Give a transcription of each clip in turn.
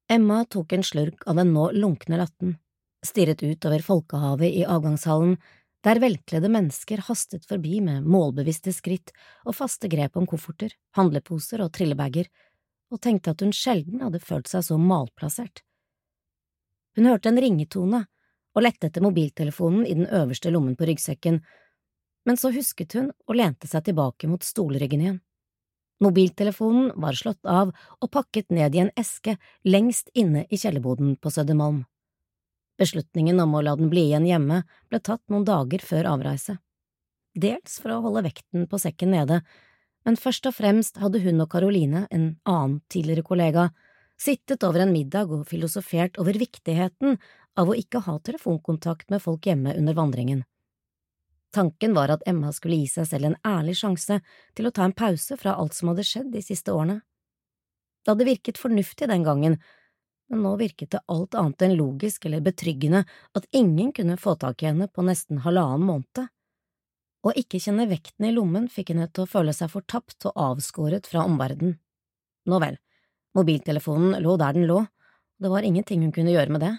Emma tok en slurk av den nå lunkne latten, stirret ut over folkehavet i avgangshallen, der velkledde mennesker hastet forbi med målbevisste skritt og faste grep om kofferter, handleposer og trillebager, og tenkte at hun sjelden hadde følt seg så malplassert. Hun hørte en ringetone og lette etter mobiltelefonen i den øverste lommen på ryggsekken, men så husket hun og lente seg tilbake mot stolryggen igjen. Mobiltelefonen var slått av og pakket ned i en eske lengst inne i kjellerboden på Södermalm. Beslutningen om å la den bli igjen hjemme ble tatt noen dager før avreise. Dels for å holde vekten på sekken nede, men først og fremst hadde hun og Caroline, en annen tidligere kollega, sittet over en middag og filosofert over viktigheten av å ikke ha telefonkontakt med folk hjemme under vandringen. Tanken var at Emma skulle gi seg selv en ærlig sjanse til å ta en pause fra alt som hadde skjedd de siste årene. Det hadde virket fornuftig den gangen, men nå virket det alt annet enn logisk eller betryggende at ingen kunne få tak i henne på nesten 1,5 måned. Å ikke kjenne vekten i lommen fikk henne til å føle seg fortapt og avskåret fra omverdenen. Nå vel, mobiltelefonen lå der den lå, og det var ingenting hun kunne gjøre med det.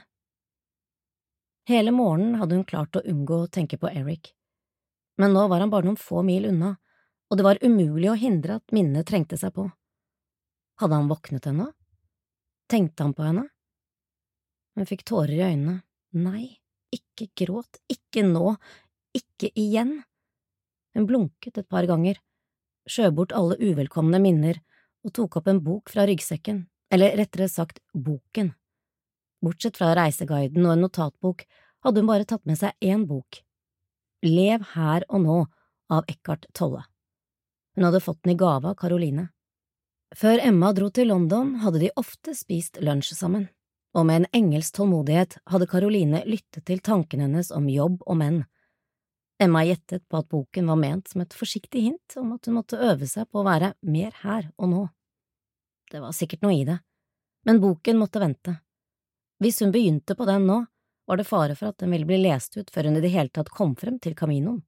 Hele morgenen hadde hun klart å unngå å tenke på Eric. Men nå var han bare noen få mil unna, og det var umulig å hindre at minnet trengte seg på. Hadde han våknet ennå? Tenkte han på henne? Hun fikk tårer i øynene. Nei, ikke gråt, ikke nå, ikke igjen. Hun blunket et par ganger, skjøv bort alle uvelkomne minner og tok opp en bok fra ryggsekken, eller rettere sagt boken. Bortsett fra reiseguiden og en notatbok hadde hun bare tatt med seg én bok. Lev her og nå av Eckhart Tolle. Hun hadde fått den i gave av Caroline. Før Emma dro til London hadde de ofte spist lunsj sammen, og med en engelsk tålmodighet hadde Caroline lyttet til tankene hennes om jobb og menn. Emma gjettet på at boken var ment som et forsiktig hint om at hun måtte øve seg på å være mer her og nå. Det var sikkert noe i det, men boken måtte vente. Hvis hun begynte på den nå, var det fare for at den ville bli lest ut før hun i det hele tatt kom frem til Caminoen.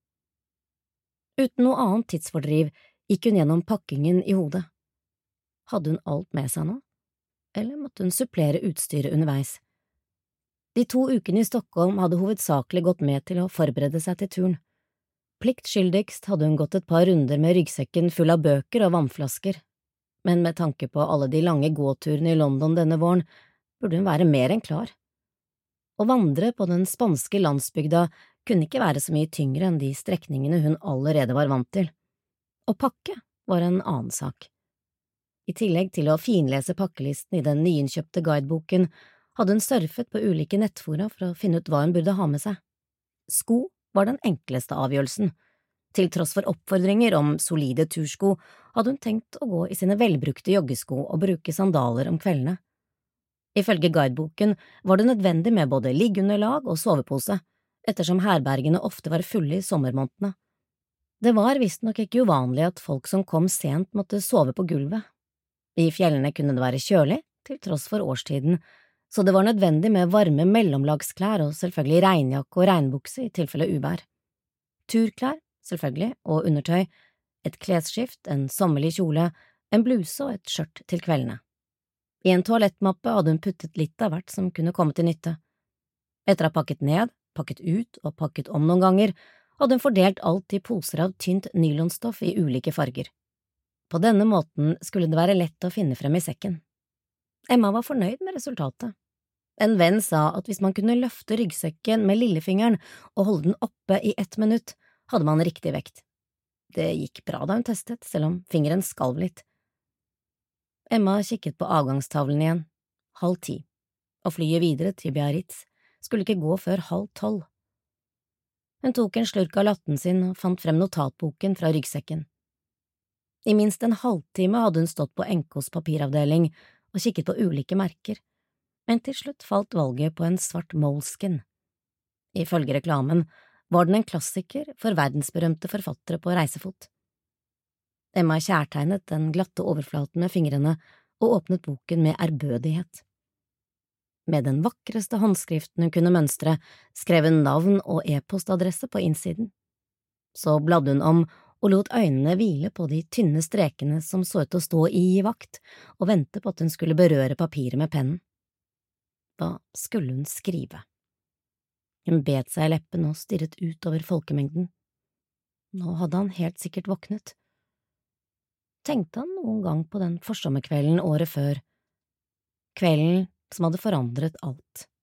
Uten noe annet tidsfordriv gikk hun gjennom pakkingen i hodet. Hadde hun alt med seg nå, eller måtte hun supplere utstyret underveis? De 2 ukene i Stockholm hadde hovedsakelig gått med til å forberede seg til turen. Pliktskyldigst hadde hun gått et par runder med ryggsekken full av bøker og vannflasker, men med tanke på alle de lange gåturene i London denne våren, burde hun være mer enn klar. Å vandre på den spanske landsbygda kunne ikke være så mye tyngre enn de strekningene hun allerede var vant til. Å pakke var en annen sak. I tillegg til å finlese pakkelisten i den nyinnkjøpte guideboken, hadde hun surfet på ulike nettfora for å finne ut hva hun burde ha med seg. Sko var den enkleste avgjørelsen. Til tross for oppfordringer om solide tursko, hadde hun tenkt å gå i sine velbrukte joggesko og bruke sandaler om kveldene. Ifølge guideboken var det nødvendig med både liggeunderlag og sovepose, ettersom herbergene ofte var fulle i sommermånedene. Det var visstnok ikke uvanlig at folk som kom sent måtte sove på gulvet. I fjellene kunne det være kjølig, til tross for årstiden, så det var nødvendig med varme mellomlagsklær og selvfølgelig regnjakke og regnbukse i tilfelle uvær. Turklær, selvfølgelig, og undertøy, et klesskift, en sommerlig kjole, en bluse og et skjørt til kveldene. I en toalettmappe hadde hun puttet litt av hvert som kunne komme til nytte. Etter å ha pakket ned, pakket ut og pakket om noen ganger, hadde hun fordelt alt i poser av tynt nylonstoff i ulike farger. På denne måten skulle det være lett å finne frem i sekken. Emma var fornøyd med resultatet. En venn sa at hvis man kunne løfte ryggsekken med lillefingeren og holde den oppe i 1 minutt, hadde man riktig vekt. Det gikk bra da hun testet, selv om fingeren skalv litt. Emma kikket på avgangstavlen igjen, 9:30, og flyet videre til Biarritz skulle ikke gå før 11:30. Hun tok en slurk av latten sin og fant frem notatboken fra ryggsekken. I minst en halvtime hadde hun stått på NKs papiravdeling og kikket på ulike merker, men til slutt falt valget på en svart Moleskine. Ifølge reklamen var den en klassiker for verdensberømte forfattere på reisefot. Emma kjærtegnet den glatte overflaten med fingrene og åpnet boken med ærbødighet. Med den vakreste håndskriften hun kunne mønstre, skrev hun navn og e-postadresse på innsiden. Så bladde hun om og lot øynene hvile på de tynne strekene som så ut til å stå i vakt, og vente på at hun skulle berøre papiret med pennen. Hva skulle hun skrive? Hun bet seg i leppen og stirret utover folkemengden. Nå hadde han helt sikkert våknet. Tenkte han noen gang på den forsommerkvelden året før, kvelden som hadde forandret alt?